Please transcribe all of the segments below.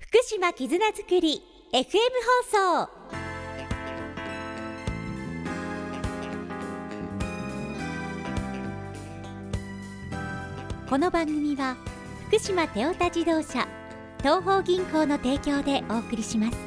福島絆づくり FM 放送。この番組は福島テオタ自動車東邦銀行の提供でお送りします。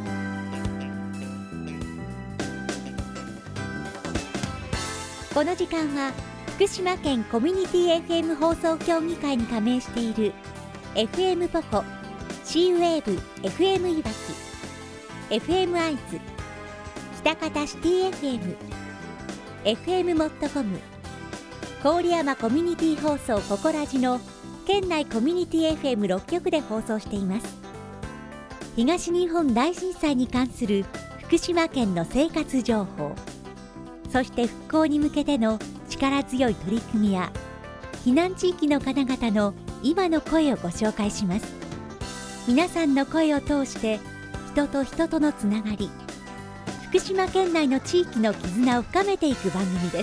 この時間は福島県コミュニティ FM 放送協議会に加盟している FM ポコ、C ウェーブ FM いわき、 FM アイズ、北方シティ FM、 FM モットコム、郡山コミュニティ放送ココラジの県内コミュニティ FM6 局で放送しています。東日本大震災に関する福島県の生活情報、そして復興に向けての力強い取り組みや避難地域の方々の今の声をご紹介します。皆さんの声を通して人と人とのつながり、福島県内の地域の絆を深めていく番組です。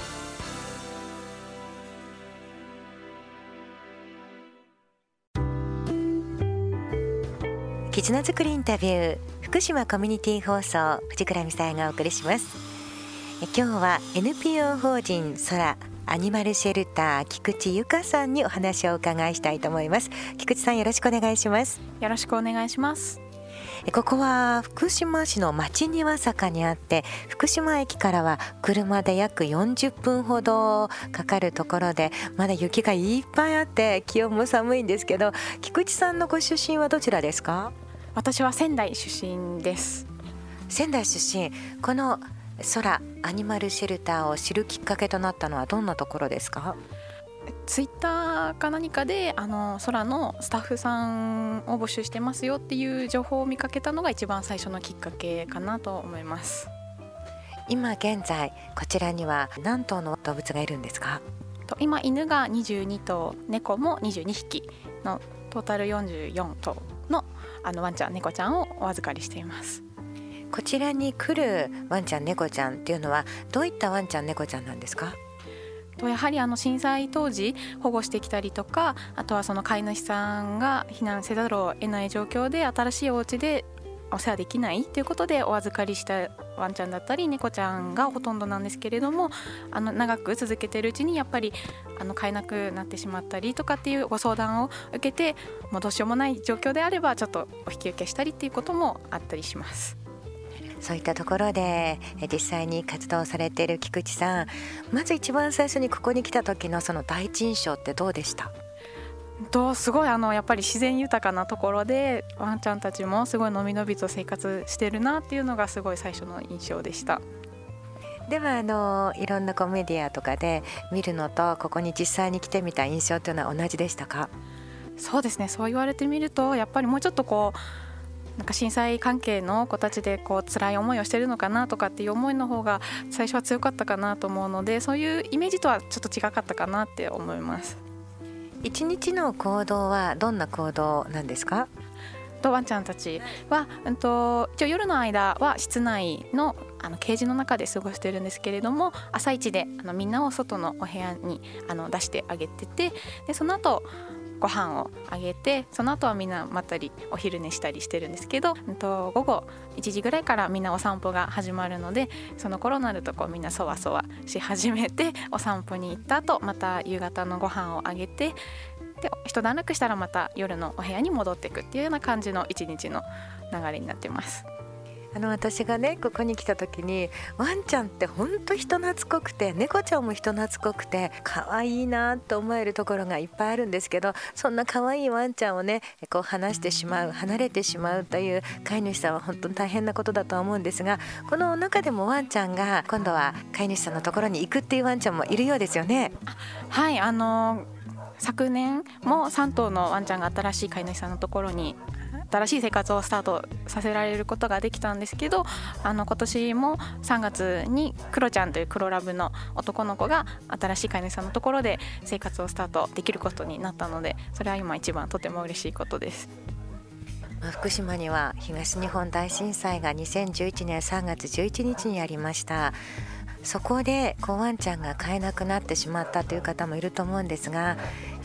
絆づくりインタビュー、福島コミュニティ放送、藤倉美沙がお送りします。今日は NPO 法人空アニマルシェルター菊池由香さんにお話をお伺いしたいと思います。菊池さん、よろしくお願いします。 よろしくお願いします。 ここは福島市の町庭坂にあって、福島駅からは車で約40分ほどかかるところで、まだ雪がいっぱいあって気温も寒いんですけど、菊池さんのご出身はどちらですか？ 私は仙台出身です。 仙台出身。この空アニマルシェルターを知るきっかけとなったのはどんなところですか？ ツイッターか何かで空のスタッフさんを募集してますよっていう情報を見かけたのが一番最初のきっかけかなと思います。 今現在こちらには何頭の動物がいるんですか？ 今犬が22頭、猫も22匹のトータル44頭のワンちゃん猫ちゃんをお預かりしています。 こちらに来るワンちゃん猫ちゃんっていうのはどういったワンちゃん猫ちゃんなんですか？ やはり震災当時保護してきたりとか、あとはその飼い主さんが避難せざるを得ない状況で新しいお家でお世話できないということでお預かりしたワンちゃんだったり猫ちゃんがほとんどなんですけれども、長く続けているうちにやっぱり飼えなくなってしまったりとかっていうご相談を受けて、もうどうしようもない状況であればちょっとお引き受けしたりっていうこともあったりします。 そういったところで実際に活動されている菊池さん、まず一番最初にここに来た時のその第一印象ってどうでした？ すごいやっぱり自然豊かなところで、ワンちゃんたちもすごいのびのびと生活してるなっていうのがすごい最初の印象でした。 ではいろんなメディアとかで見るのとここに実際に来てみた印象というのは同じでしたか？ そうですね、そう言われてみるとやっぱりもうちょっとなんか震災関係の子たちで辛い思いをしてるのかなとかっていう思いの方が最初は強かったかなと思うので、そういうイメージとはちょっと違かったかなって思います。 一日の行動はどんな行動なんですか？ ワンちゃんたちは、一応夜の間は室内のケージの中で過ごしてるんですけれども、朝一でみんなを外のお部屋に出してあげてて、でその後ご飯をあげて、その後はみんなまったりお昼寝したりしてるんですけど、午後1時ぐらいからみんなお散歩が始まるので、その頃になるとみんなそわそわし始めて、お散歩に行った後また夕方のご飯をあげて、で一段落したらまた夜のお部屋に戻っていくっていうような感じの一日の流れになってます。 私がねここに来た時に、ワンちゃんって本当人懐っこくて、猫ちゃんも人懐っこくて可愛いなと思えるところがいっぱいあるんですけど、そんな可愛いワンちゃんをね離してしまう、離れてしまうという飼い主さんは本当に大変なことだと思うんですが、この中でもワンちゃんが今度は飼い主さんのところに行くっていうワンちゃんもいるようですよね。 はい、昨年も3頭のワンちゃんが新しい飼い主さんのところに新しい生活をスタートさせられることができたんですけど、今年も3月にクロちゃんという黒ラブの男の子が新しい飼い主さんのところで生活をスタートできることになったので、それは今一番とても嬉しいことです。 福島には東日本大震災が2011年3月11日にありました。そこでワンちゃんが飼えなくなってしまったという方もいると思うんですが、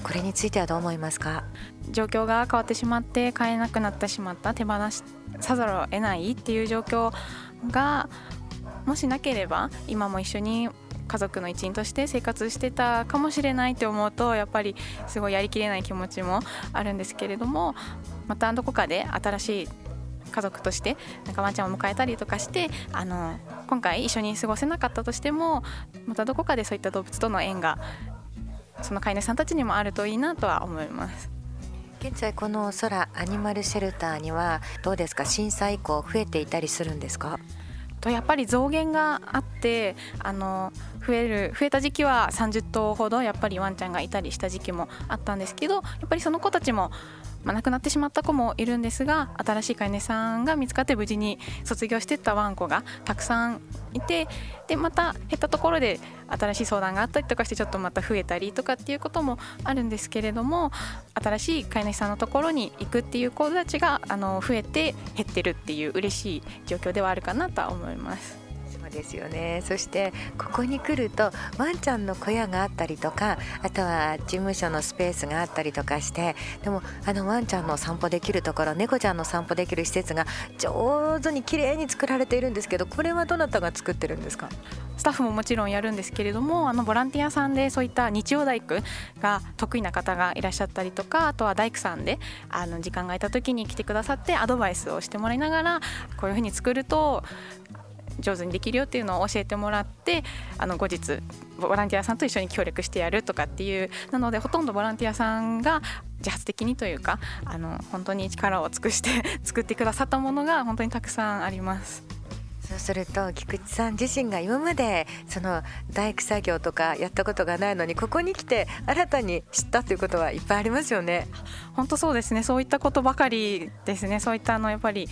これについてはどう思いますか？ 状況が変わってしまって飼えなくなってしまった、手放さざるを得ないっていう状況がもしなければ今も一緒に家族の一員として生活してたかもしれないって思うと、やっぱりすごいやりきれない気持ちもあるんですけれども、またどこかで新しい家族としてワンちゃんを迎えたりとかして、今回一緒に過ごせなかったとしても、またどこかでそういった動物との縁がその飼い主さんたちにもあるといいなとは思います。 現在この空アニマルシェルターにはどうですか、震災以降増えていたりするんですか？ やっぱり増減があって、増えた時期は30頭ほどやっぱりワンちゃんがいたりした時期もあったんですけど、やっぱりその子たちも亡くなってしまった子もいるんですが、新しい飼い主さんが見つかって無事に卒業していったワンコがたくさんいて、でまた減ったところで新しい相談があったりとかしてちょっとまた増えたりとかっていうこともあるんですけれども、新しい飼い主さんのところに行くっていう子たちが増えて減ってるっていう嬉しい状況ではあるかなとは思います。 そうですよね。そしてここに来るとワンちゃんの小屋があったりとか、あとは事務所のスペースがあったりとかして、でもワンちゃんの散歩できるところ、猫ちゃんの散歩できる施設が上手に綺麗に作られているんですけど、これはどなたが作ってるんですか？ スタッフももちろんやるんですけれども、ボランティアさんでそういった日曜大工が得意な方がいらっしゃったりとか、あとは大工さんで時間が空いた時に来てくださってアドバイスをしてもらいながら、こういうふうに作ると上手にできるよっていうのを教えてもらって、後日ボランティアさんと一緒に協力してやるとかっていう、なのでほとんどボランティアさんが自発的にというか本当に力を尽くして作ってくださったものが本当にたくさんあります。 そうすると菊池さん自身が今までその大工作業とかやったことがないのに、ここに来て新たに知ったということはいっぱいありますよね。 本当そうですね。そういったことばかりですね。そういったやっぱり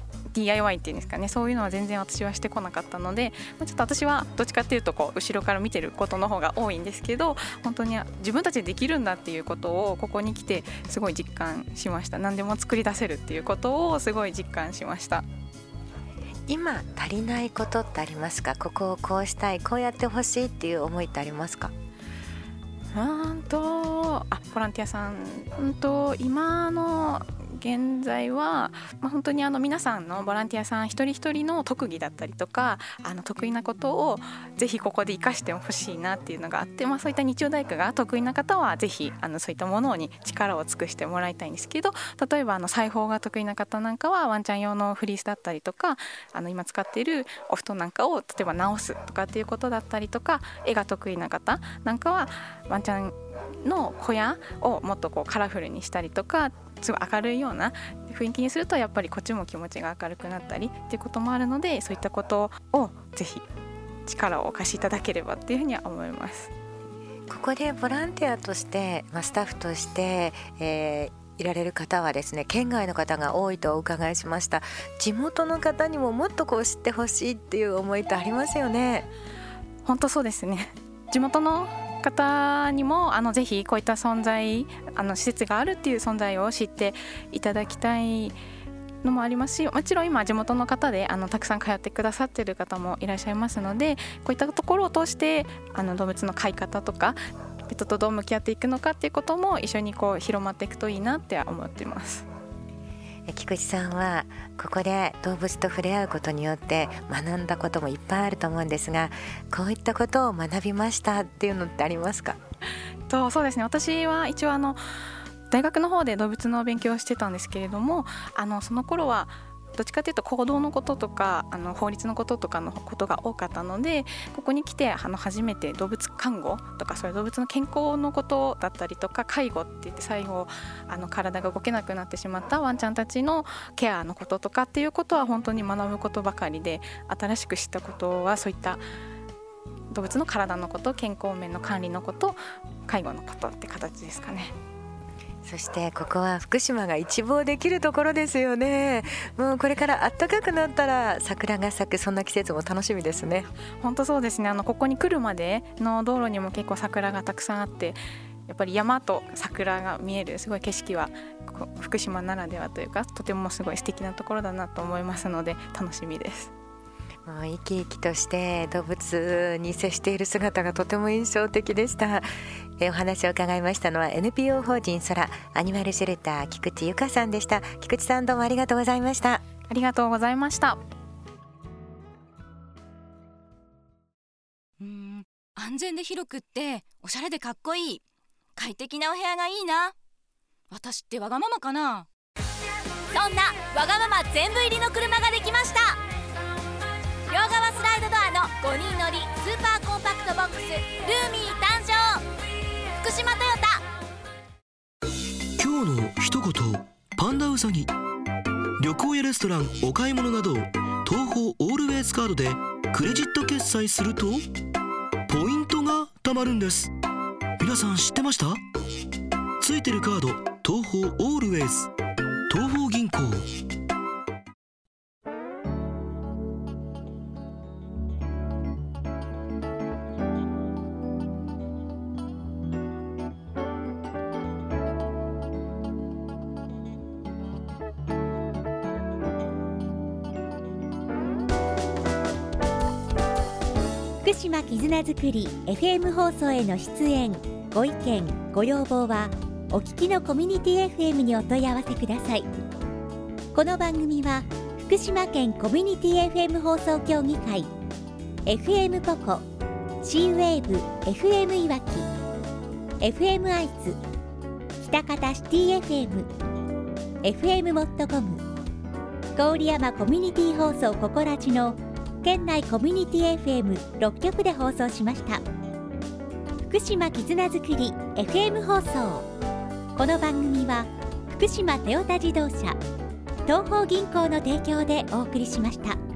DIY っていうんですかね、そういうのは全然私はしてこなかったので、ちょっと私はどっちかっていうと後ろから見てることの方が多いんですけど、本当に自分たちでできるんだっていうことをここに来てすごい実感しました。何でも作り出せるっていうことをすごい実感しました。 今足りないことってありますか？ここをこうしたい、こうやってほしいっていう思いってありますか？ ボランティアさん今の現在は、本当に皆さんのボランティアさん一人一人の特技だったりとか得意なことをぜひここで生かしてほしいなっていうのがあって、そういった日曜大工が得意な方はぜひそういったものに力を尽くしてもらいたいんですけど、例えば裁縫が得意な方なんかはワンちゃん用のフリースだったりとか今使っているお布団なんかを例えば直すとかっていうことだったりとか、絵が得意な方なんかはワンちゃんの小屋をもっとカラフルにしたりとか、すごい明るいような雰囲気にするとやっぱりこっちも気持ちが明るくなったりっていうこともあるので、そういったことをぜひ力をお貸しいただければっていうふうには思います。 ここでボランティアとして、スタッフとして、いられる方はですね、県外の方が多いとお伺いしました。地元の方にももっと知ってほしいっていう思いってありますよね。 本当そうですね。地元の方にもぜひこういった存在施設があるっていう存在を知っていただきたいのもありますし、もちろん今地元の方でたくさん通ってくださっている方もいらっしゃいますので、こういったところを通して動物の飼い方とかペットとどう向き合っていくのかっていうことも一緒に広まっていくといいなって思っています。 菊池さんはここで動物と触れ合うことによって学んだこともいっぱいあると思うんですが、こういったことを学びましたっていうのってありますか？ そうですね。私は一応大学の方で動物の勉強をしてたんですけれども、その頃はどっちかというと行動のこととか法律のこととかのことが多かったので、ここに来て初めて動物看護とかそういう動物の健康のことだったりとか、介護って言って最後体が動けなくなってしまったワンちゃんたちのケアのこととかっていうことは本当に学ぶことばかりで、新しく知ったことはそういった動物の体のこと、健康面の管理のこと、介護のことって形ですかね。 そしてここは福島が一望できるところですよね。もうこれから暖かくなったら桜が咲く、そんな季節も楽しみですね。 本当そうですね。ここに来るまでの道路にも結構桜がたくさんあって、やっぱり山と桜が見えるすごい景色は福島ならではというか、とてもすごい素敵なところだなと思いますので楽しみです。 生き生きとして動物に接している姿がとても印象的でした。お話を伺いましたのは NPO 法人空アニマルシェルター菊池由香さんでした。菊池さん、どうもありがとうございました。 ありがとうございました。 安全で広くっておしゃれでかっこいい快適なお部屋がいいな。私ってわがままかな。そんなわがまま全部入りの車ができました。両側スライドドアの5人乗りスーパーコンパクトボックスルーミー誕生。福島トヨタ。 今日の一言、パンダウサギ。旅行やレストラン、お買い物など東宝オールウェイズカードでクレジット決済するとポイントが貯まるんです。皆さん知ってました？ついてるカード、東宝オールウェイズ、東宝銀行。 福島絆づくり FM 放送への出演ご意見ご要望はお聞きのコミュニティ FM にお問い合わせください。この番組は福島県コミュニティ FM 放送協議会 FM ポコ C-WAVE FM いわき FM 愛知北方シティ FM FM モットコム郡山コミュニティ放送ココラジの県内コミュニティ FM6 局で放送しました。福島絆づくり FM 放送。この番組は福島トヨタ自動車東宝銀行の提供でお送りしました。